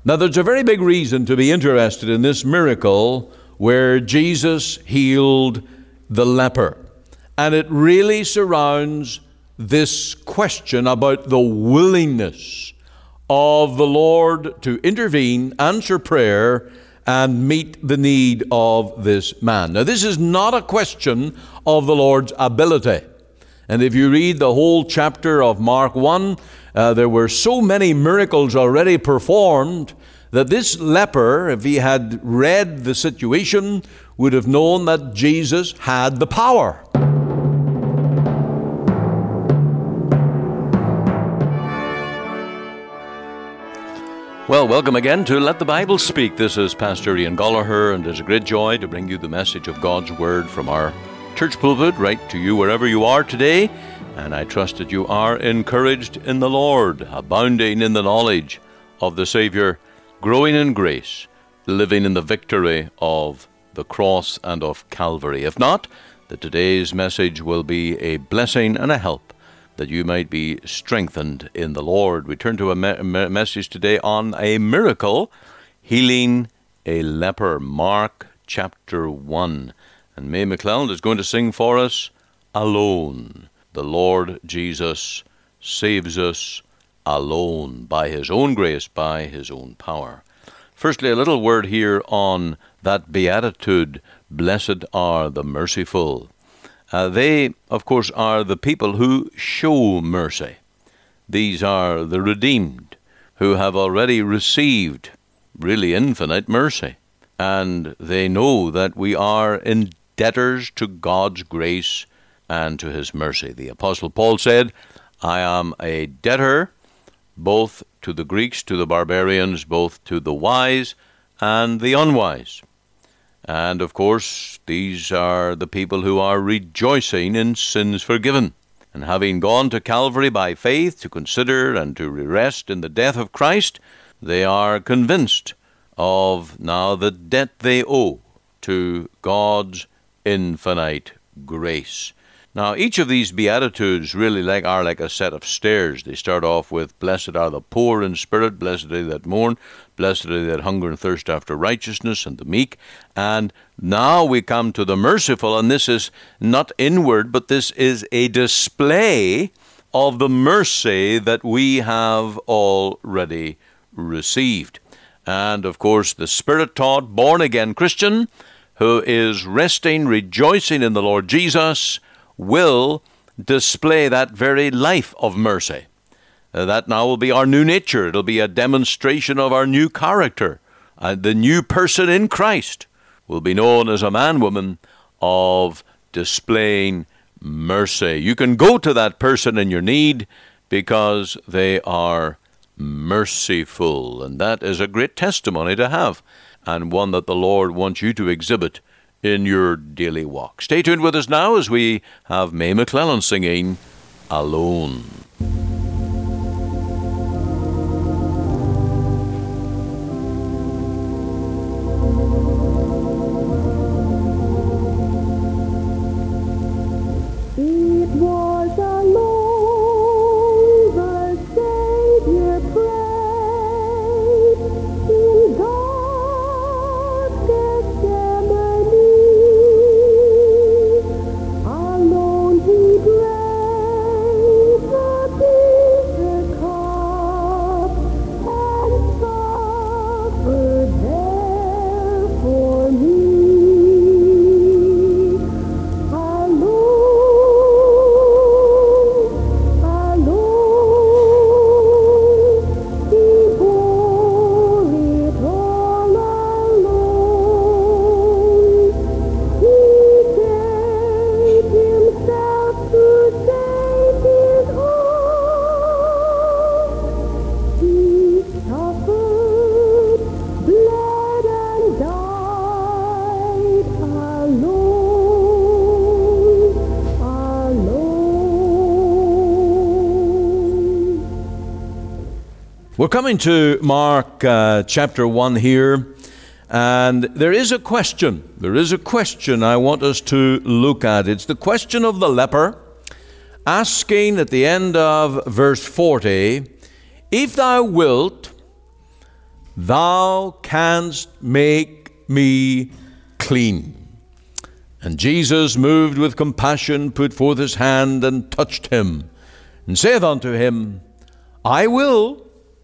Now, there's a very big reason to be interested in this miracle where Jesus healed the leper. And it really surrounds this question about the willingness of the Lord to intervene, answer prayer, and meet the need of this man. Now, this is not a question of the Lord's ability. And if you read the whole chapter of Mark 1, there were so many miracles already performed that this leper, if he had read the situation, would have known that Jesus had the power. Well, welcome again to Let the Bible Speak. This is Pastor Ian Gollaher, and it's a great joy to bring you the message of God's Word from our church pulpit right to you wherever you are today. And I trust that you are encouraged in the Lord, abounding in the knowledge of the Savior, growing in grace, living in the victory of the cross and of Calvary. If not, that today's message will be a blessing and a help, that you might be strengthened in the Lord. We turn to a message today on a miracle, healing a leper, Mark chapter 1. And Mae McClelland is going to sing for us, Alone. The Lord Jesus saves us alone, by His own grace, by His own power. Firstly, a little word here on that beatitude, blessed are the merciful. They, of course, are the people who show mercy. These are the redeemed, who have already received really infinite mercy. And they know that we are indebtors to God's grace and to His mercy. The Apostle Paul said, I am a debtor both to the Greeks, to the barbarians, both to the wise and the unwise. And of course, these are the people who are rejoicing in sins forgiven. And having gone to Calvary by faith to consider and to rest in the death of Christ, they are convinced of now the debt they owe to God's infinite grace. Now, each of these Beatitudes really are like a set of stairs. They start off with, blessed are the poor in spirit, blessed are they that mourn, blessed are they that hunger and thirst after righteousness, and the meek. And now we come to the merciful, and this is not inward, but this is a display of the mercy that we have already received. And of course, the Spirit-taught, born-again Christian who is resting, rejoicing in the Lord Jesus, will display that very life of mercy. That now will be our new nature. It'll be a demonstration of our new character. The new person in Christ will be known as a man, woman of displaying mercy. You can go to that person in your need because they are merciful. And that is a great testimony to have, and one that the Lord wants you to exhibit in your daily walk. Stay tuned with us now as we have Mae McClelland singing Alone. It was alone the Savior prayed in dark Gethsemane. Alone He drank the bitter cup and suffered there for me. We're coming to Mark chapter 1 here, and there is a question. There is a question I want us to look at. It's the question of the leper, asking at the end of verse 40, if thou wilt, thou canst make me clean. And Jesus, moved with compassion, put forth his hand and touched him, and saith unto him, I will,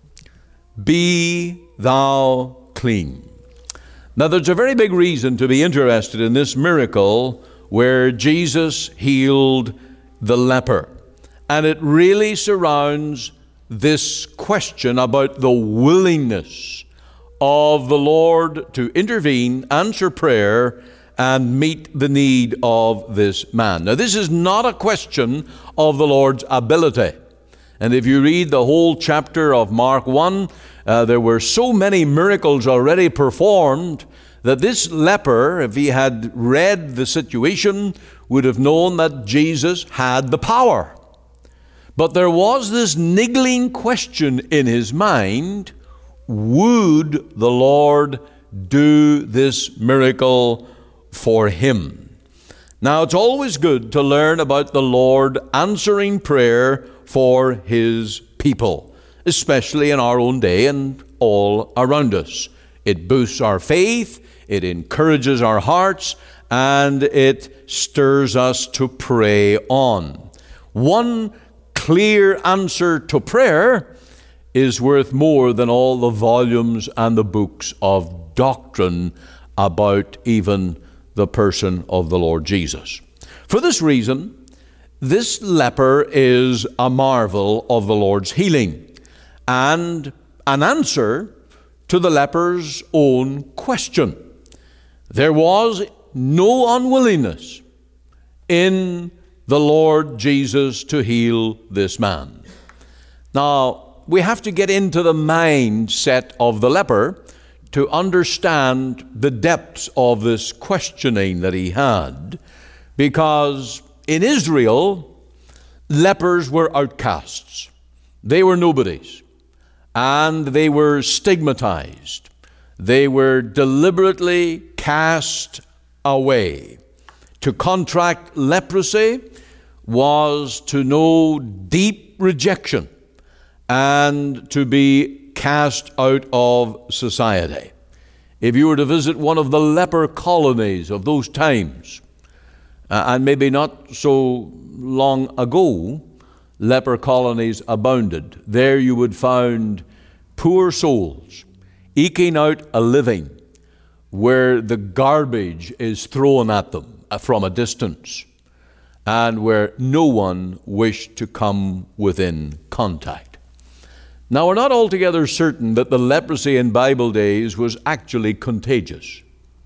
be thou clean. Now there's a very big reason to be interested in this miracle where Jesus healed the leper. And it really surrounds this question about the willingness of the Lord to intervene, answer prayer, and meet the need of this man. Now, this is not a question of the Lord's ability. And if you read the whole chapter of Mark 1, there were so many miracles already performed that this leper, if he had read the situation, would have known that Jesus had the power. But there was this niggling question in his mind: would the Lord do this miracle for him? Now, it's always good to learn about the Lord answering prayer for his people, especially in our own day and all around us. It boosts our faith, it encourages our hearts, and it stirs us to pray on. One clear answer to prayer is worth more than all the volumes and the books of doctrine about even the person of the Lord Jesus. For this reason, this leper is a marvel of the Lord's healing and an answer to the leper's own question. There was no unwillingness in the Lord Jesus to heal this man. Now, we have to get into the mindset of the leper to understand the depths of this questioning that he had, because in Israel, lepers were outcasts. They were nobodies, and they were stigmatized. They were deliberately cast away. To contract leprosy was to know deep rejection and to be cast out of society. If you were to visit one of the leper colonies of those times, and maybe not so long ago, leper colonies abounded. There you would find poor souls eking out a living where the garbage is thrown at them from a distance, and where no one wished to come within contact. Now, we're not altogether certain that the leprosy in Bible days was actually contagious.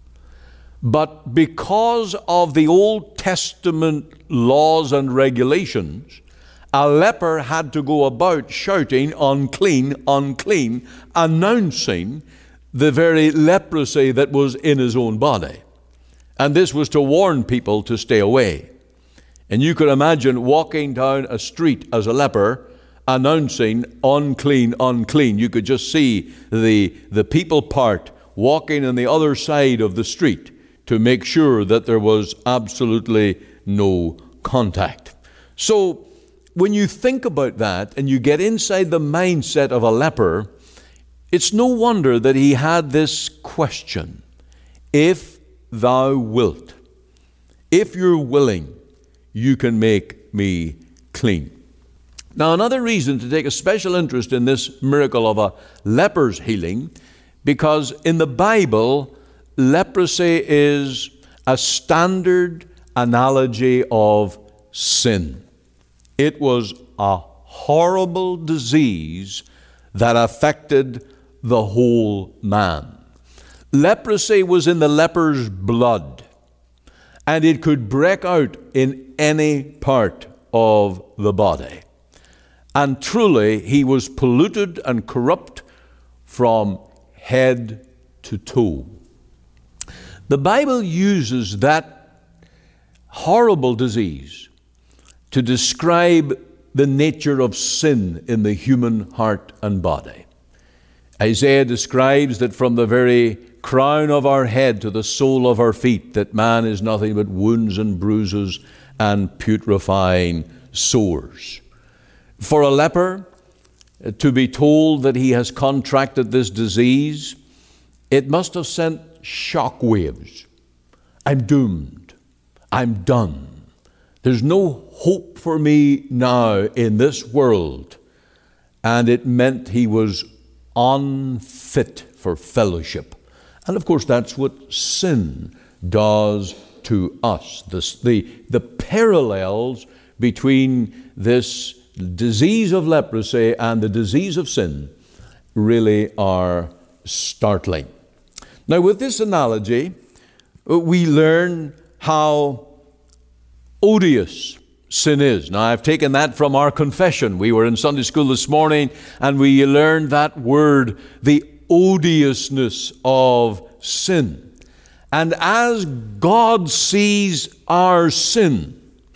But because of the Old Testament laws and regulations, a leper had to go about shouting, unclean, unclean, announcing the very leprosy that was in his own body. And this was to warn people to stay away. And you could imagine walking down a street as a leper, announcing unclean, unclean. You could just see the people part walking on the other side of the street to make sure that there was absolutely no contact. So when you think about that and you get inside the mindset of a leper, it's no wonder that he had this question: if thou wilt, if you're willing, you can make me clean. Now, another reason to take a special interest in this miracle of a leper's healing, because in the Bible, leprosy is a standard analogy of sin. It was a horrible disease that affected the whole man. Leprosy was in the leper's blood, and it could break out in any part of the body. And truly, he was polluted and corrupt from head to toe. The Bible uses that horrible disease to describe the nature of sin in the human heart and body. Isaiah describes that from the very crown of our head to the sole of our feet, that man is nothing but wounds and bruises and putrefying sores. For a leper, to be told that he has contracted this disease, it must have sent shock waves. I'm doomed. I'm done. There's no hope for me now in this world. And it meant he was unfit for fellowship. And of course, that's what sin does to us. The parallels between this disease of leprosy and the disease of sin really are startling. Now, with this analogy, we learn how odious sin is. Now, I've taken that from our confession. We were in Sunday school this morning, and we learned that word, the odiousness of sin. And as God sees our sin,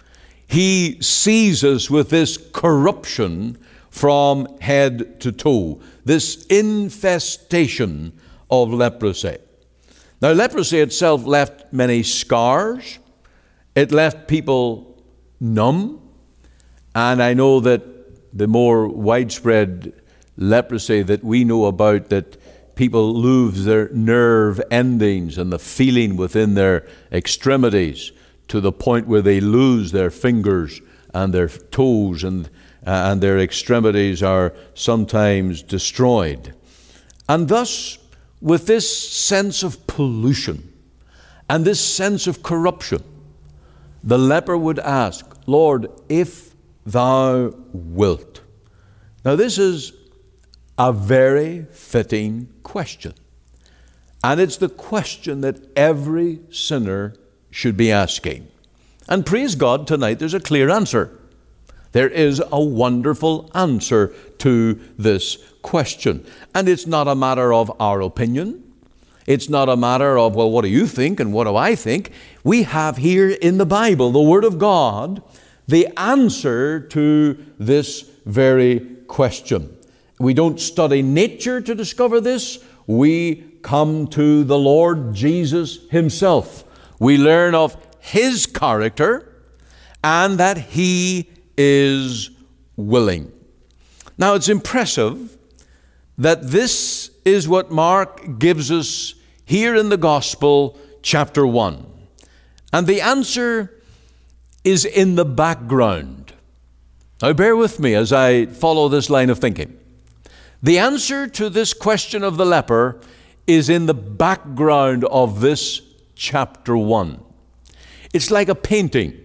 he sees us with this corruption from head to toe, this infestation of leprosy. Now, leprosy itself left many scars. It left people numb. And I know that the more widespread leprosy that we know about, that people lose their nerve endings and the feeling within their extremities to the point where they lose their fingers and their toes, and their extremities are sometimes destroyed. And thus, with this sense of pollution and this sense of corruption, the leper would ask, Lord, if thou wilt. Now, this is a very fitting question. And it's the question that every sinner should be asking. And praise God, tonight there's a clear answer. There is a wonderful answer to this question. And it's not a matter of our opinion. It's not a matter of, well, what do you think and what do I think? We have here in the Bible, the Word of God, the answer to this very question. We don't study nature to discover this. We come to the Lord Jesus himself. We learn of his character and that he is willing. Now, it's impressive that this is what Mark gives us here in the Gospel, chapter 1. And the answer is in the background. Now, bear with me as I follow this line of thinking. The answer to this question of the leper is in the background of this chapter 1. It's like a painting.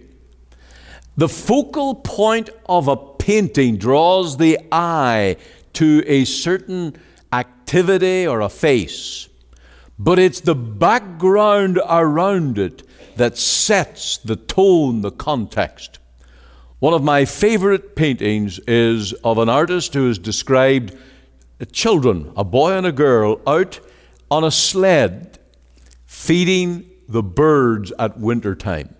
The focal point of a painting draws the eye to a certain activity or a face, but it's the background around it that sets the tone, the context. One of my favorite paintings is of an artist who has described children, a boy and a girl, out on a sled feeding the birds at winter time.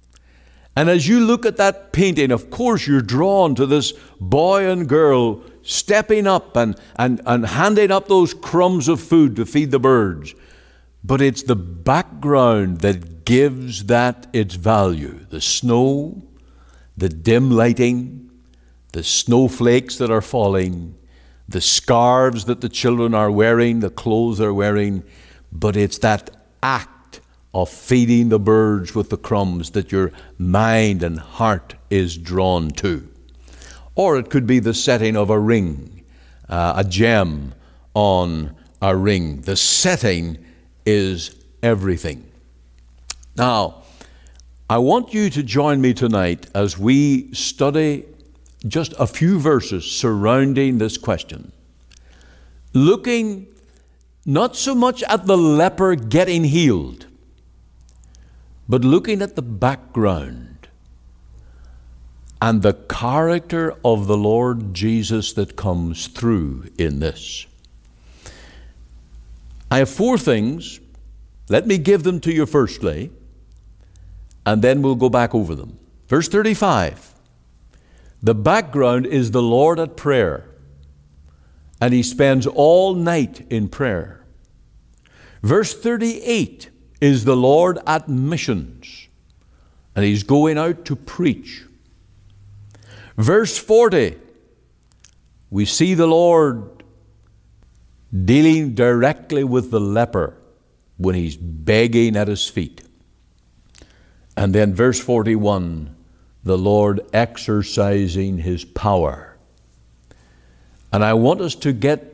And as you look at that painting, of course you're drawn to this boy and girl stepping up and handing up those crumbs of food to feed the birds. But it's the background that gives that its value. The snow, the dim lighting, the snowflakes that are falling, the scarves that the children are wearing, the clothes they're wearing. But it's that act of feeding the birds with the crumbs that your mind and heart is drawn to. Or it could be the setting of a ring, a gem on a ring. The setting is everything. Now, I want you to join me tonight as we study just a few verses surrounding this question, looking not so much at the leper getting healed, but looking at the background and the character of the Lord Jesus that comes through in this. I have 4 things. Let me give them to you firstly, and then we'll go back over them. Verse 35, the background is the Lord at prayer, and he spends all night in prayer. Verse 38 is the Lord at missions, and he's going out to preach. Verse 40, we see the Lord dealing directly with the leper when he's begging at his feet. And then verse 41, the Lord exercising his power. And I want us to get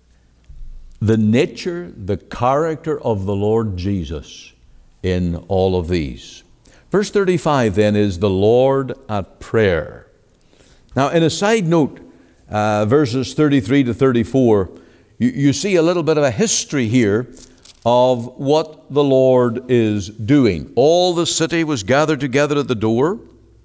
the nature, the character of the Lord Jesus in all of these. Verse 35 then is the Lord at prayer. Now, in a side note, verses 33 to 34, you see a little bit of a history here of what the Lord is doing. All the city was gathered together at the door,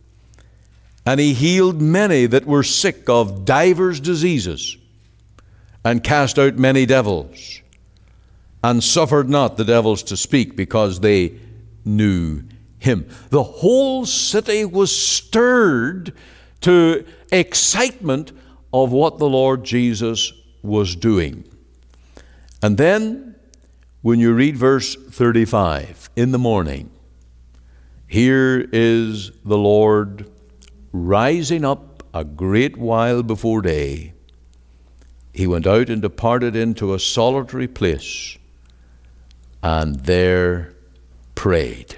and he healed many that were sick of divers diseases, and cast out many devils, and suffered not the devils to speak, because they knew him. The whole city was stirred to excitement of what the Lord Jesus was doing. And then, when you read verse 35, in the morning, here is the Lord rising up a great while before day. He went out and departed into a solitary place, and there prayed.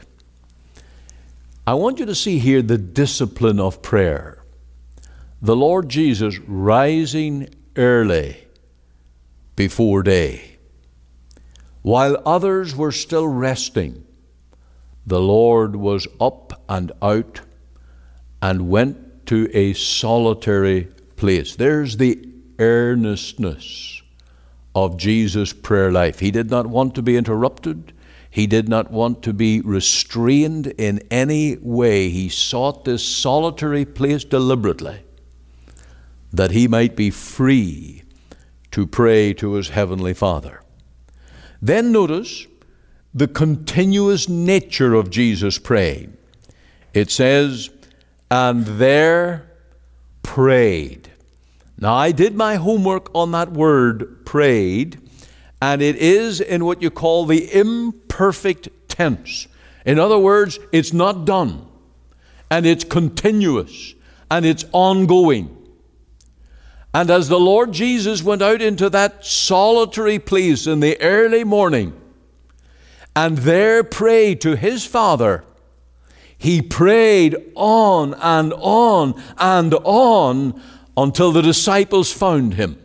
I want you to see here the discipline of prayer. The Lord Jesus rising early before day. While others were still resting, the Lord was up and out and went to a solitary place. There's the earnestness of Jesus' prayer life. He did not want to be interrupted. He did not want to be restrained in any way. He sought this solitary place deliberately, that he might be free to pray to his heavenly Father. Then notice the continuous nature of Jesus' praying. It says, and there prayed. Now, I did my homework on that word, prayed, and it is in what you call the imperfect tense. In other words, it's not done, and it's continuous, and it's ongoing. And as the Lord Jesus went out into that solitary place in the early morning, and there prayed to his Father, he prayed on and on and on until the disciples found him.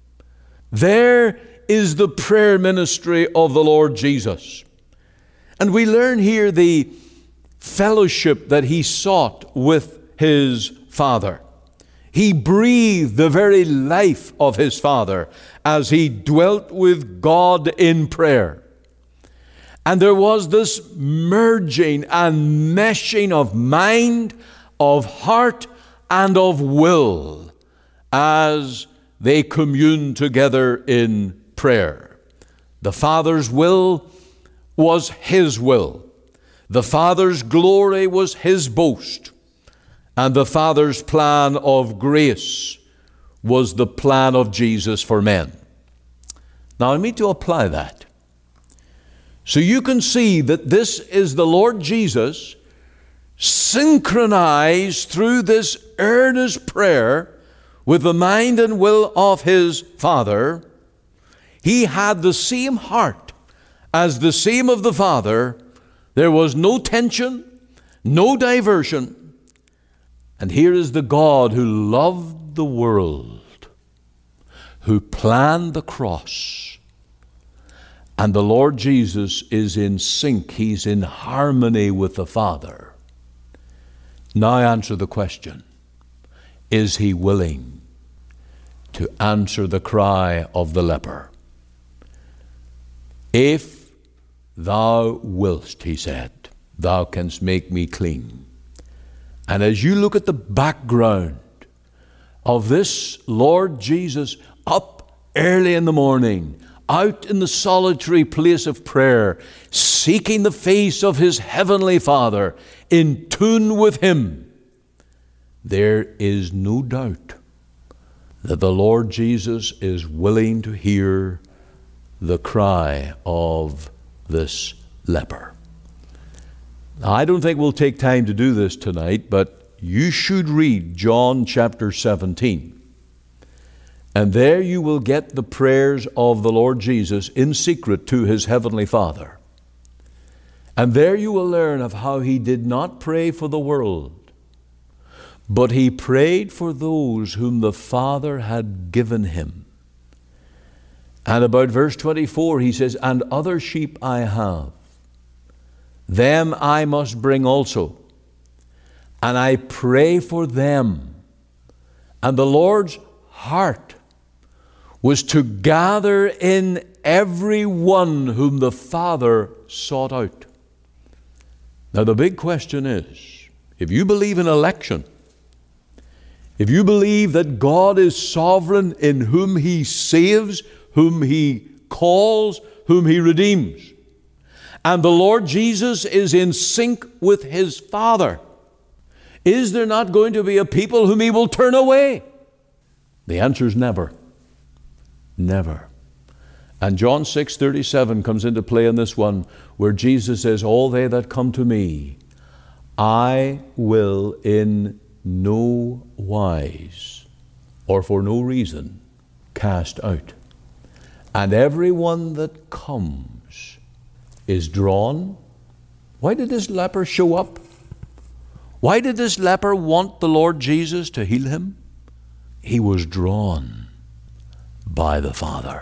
There is the prayer ministry of the Lord Jesus. And we learn here the fellowship that he sought with his Father. He breathed the very life of his Father as he dwelt with God in prayer. And there was this merging and meshing of mind, of heart, and of will as they communed together in prayer. The Father's will was his will. The Father's glory was his boast. And the Father's plan of grace was the plan of Jesus for men. Now, I need to apply that. So you can see that this is the Lord Jesus synchronized through this earnest prayer with the mind and will of his Father. He had the same heart as the same of the Father. There was no tension, no diversion. And here is the God who loved the world, who planned the cross. And the Lord Jesus is in sync. He's in harmony with the Father. Now answer the question. Is he willing to answer the cry of the leper? If thou wilt, he said, thou canst make me clean. And as you look at the background of this Lord Jesus up early in the morning, out in the solitary place of prayer, seeking the face of his heavenly Father, in tune with him, there is no doubt that the Lord Jesus is willing to hear the cry of this leper. Now, I don't think we'll take time to do this tonight, but you should read John chapter 17. And there you will get the prayers of the Lord Jesus in secret to his heavenly Father. And there you will learn of how he did not pray for the world, but he prayed for those whom the Father had given him. And about verse 24 he says, "And other sheep I have, them I must bring also, and I pray for them." And the Lord's heart was to gather in every one whom the Father sought out. Now the big question is, if you believe in election, if you believe that God is sovereign in whom he saves, whom he calls, whom he redeems, and the Lord Jesus is in sync with his Father, is there not going to be a people whom he will turn away? The answer is never. Never. And John 6:37 comes into play in this one, where Jesus says, "All they that come to me, I will in no wise or for no reason cast out. And every one that comes is drawn." Why did this leper show up? Why did this leper want the Lord Jesus to heal him? He was drawn by the Father.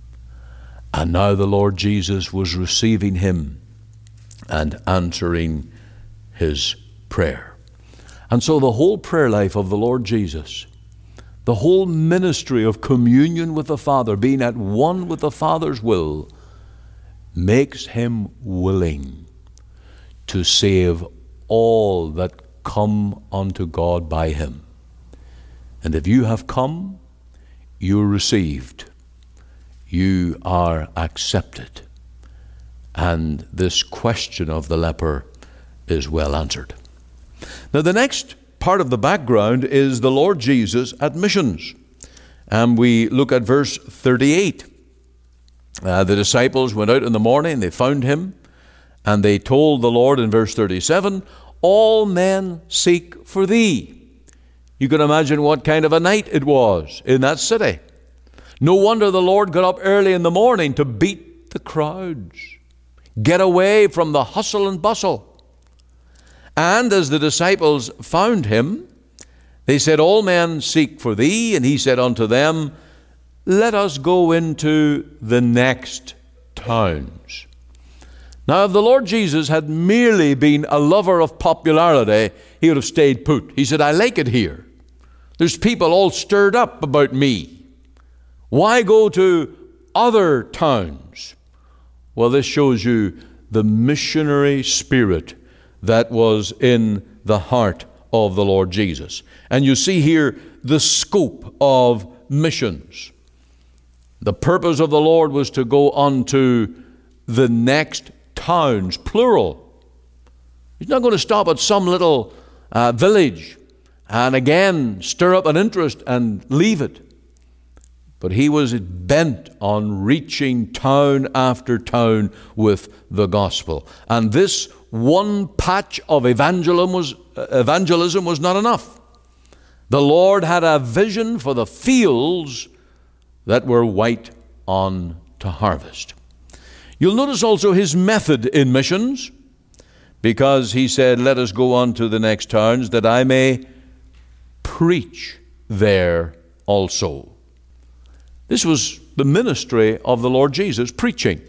And now the Lord Jesus was receiving him and answering his prayer. And so the whole prayer life of the Lord Jesus, the whole ministry of communion with the Father, being at one with the Father's will, makes him willing to save all that come unto God by him. And if you have come, you're received. You are accepted. And this question of the leper is well answered. Now the next part of the background is the Lord Jesus at missions. And we look at verse 38. The disciples went out in the morning, they found him, and they told the Lord in verse 37, "All men seek for thee." You can imagine what kind of a night it was in that city. No wonder the Lord got up early in the morning to beat the crowds, get away from the hustle and bustle. And as the disciples found him, they said, "All men seek for thee." And he said unto them, "Let us go into the next towns." Now, if the Lord Jesus had merely been a lover of popularity, he would have stayed put. He said, "I like it here. There's people all stirred up about me. Why go to other towns?" Well, this shows you the missionary spirit that was in the heart of the Lord Jesus. And you see here the scope of missions. The purpose of the Lord was to go unto the next towns, plural. He's not going to stop at some little village and again stir up an interest and leave it. But he was bent on reaching town after town with the gospel. And this one patch of evangelism was not enough. The Lord had a vision for the fields that were white on to harvest. You'll notice also his method in missions, because he said, "Let us go on to the next towns, that I may preach there also." This was the ministry of the Lord Jesus, preaching.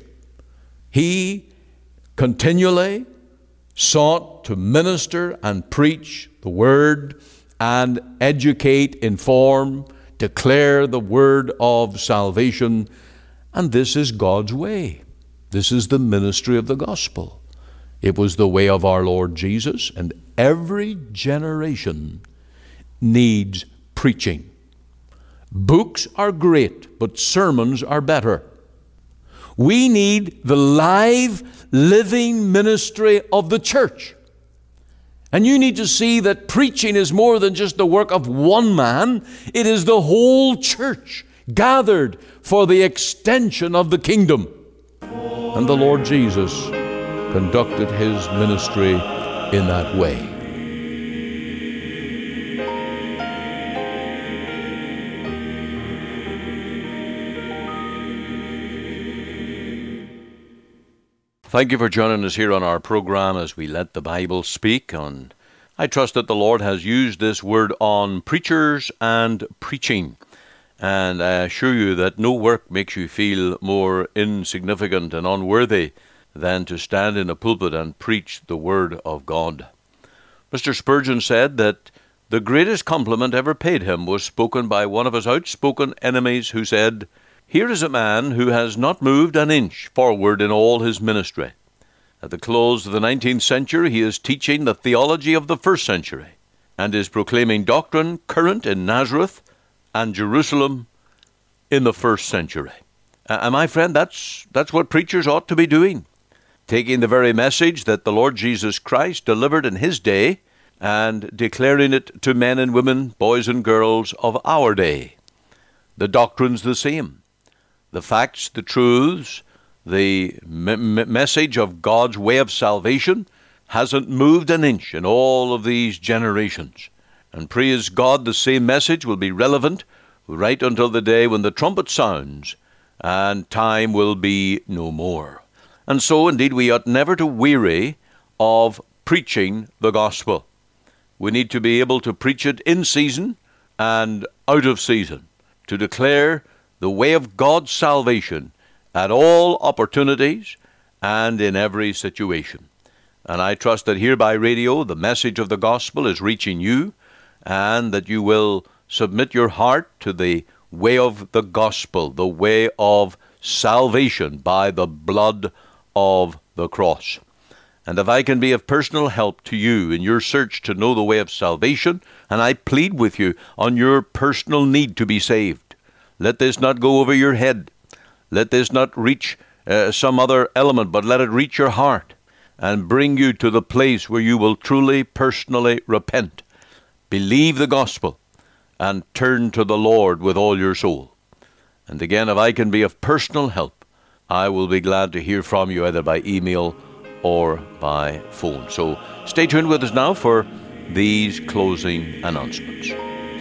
He continually sought to minister and preach the word and educate, inform, declare the word of salvation. And this is God's way. This is the ministry of the gospel. It was the way of our Lord Jesus, and every generation needs preaching. Books are great, but sermons are better. We need the live, living ministry of the church. And you need to see that preaching is more than just the work of one man. It is the whole church gathered for the extension of the kingdom. And the Lord Jesus conducted his ministry in that way. Thank you for joining us here on our program as we let the Bible speak. I trust that the Lord has used this word on preachers and preaching. And I assure you that no work makes you feel more insignificant and unworthy than to stand in a pulpit and preach the Word of God. Mr. Spurgeon said that the greatest compliment ever paid him was spoken by one of his outspoken enemies who said, "Here is a man who has not moved an inch forward in all his ministry. At the close of the 19th century, he is teaching the theology of the first century and is proclaiming doctrine current in Nazareth and Jerusalem in the first century." And my friend, that's what preachers ought to be doing, taking the very message that the Lord Jesus Christ delivered in his day and declaring it to men and women, boys and girls of our day. The doctrine's the same. The facts, the truths, the message of God's way of salvation hasn't moved an inch in all of these generations. And praise God, the same message will be relevant right until the day when the trumpet sounds and time will be no more. And so, indeed, we ought never to weary of preaching the gospel. We need to be able to preach it in season and out of season, to declare the way of God's salvation at all opportunities and in every situation. And I trust that here by radio, the message of the gospel is reaching you, and that you will submit your heart to the way of the gospel, the way of salvation by the blood of the cross. And if I can be of personal help to you in your search to know the way of salvation, and I plead with you on your personal need to be saved, let this not go over your head. Let this not reach some other element, but let it reach your heart and bring you to the place where you will truly, personally repent, believe the gospel, and turn to the Lord with all your soul. And again, if I can be of personal help, I will be glad to hear from you either by email or by phone. So stay tuned with us now for these closing announcements.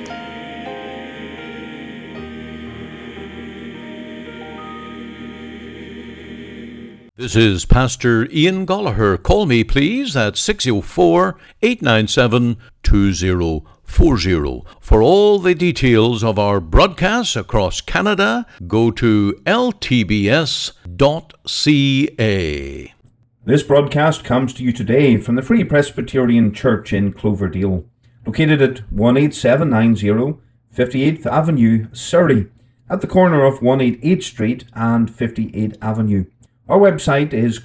This is Pastor Ian Gollaher. Call me, please, at 604-897-2040. For all the details of our broadcasts across Canada, go to ltbs.ca. This broadcast comes to you today from the Free Presbyterian Church in Cloverdale, located at 18790 58th Avenue, Surrey, at the corner of 188 Street and 58th Avenue. Our website is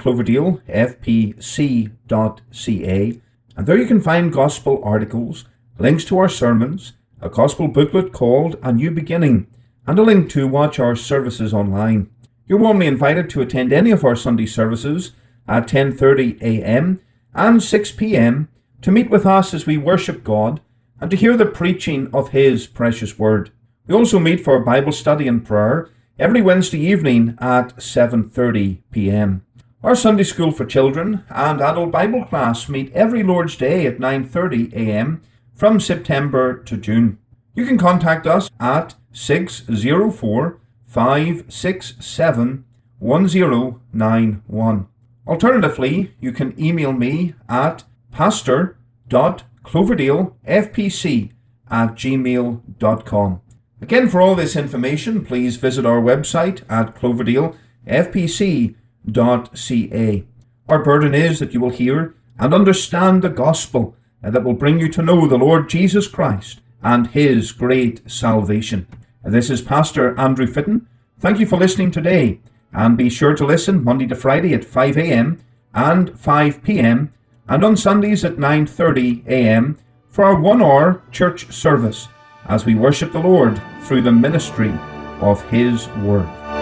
cloverdalefpc.ca, and there you can find gospel articles, links to our sermons, a gospel booklet called A New Beginning, and a link to watch our services online. You're warmly invited to attend any of our Sunday services at 10:30 a.m. and 6 p.m. to meet with us as we worship God and to hear the preaching of His precious Word. We also meet for Bible study and prayer every Wednesday evening at 7:30 p.m. Our Sunday School for Children and Adult Bible class meet every Lord's Day at 9:30 a.m. from September to June. You can contact us at 604-567-1091. Alternatively, you can email me at pastor.cloverdalefpc@gmail.com. Again, for all this information, please visit our website at cloverdalefpc.ca. Our burden is that you will hear and understand the gospel and that will bring you to know the Lord Jesus Christ and His great salvation. And this is Pastor Andrew Fitton. Thank you for listening today, and be sure to listen Monday to Friday at 5 a.m. and 5 p.m. and on Sundays at 9:30 a.m. for our 1-hour church service as we worship the Lord through the ministry of His Word.